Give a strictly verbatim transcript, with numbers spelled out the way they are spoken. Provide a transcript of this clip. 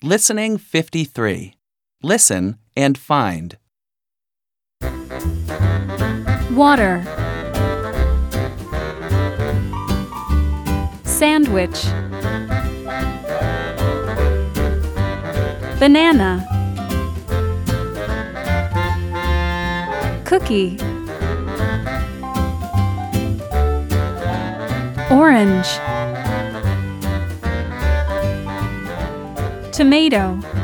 Listening fifty-three. Listen and find. Water. Sandwich. Banana. Cookie. Orange. Tomato.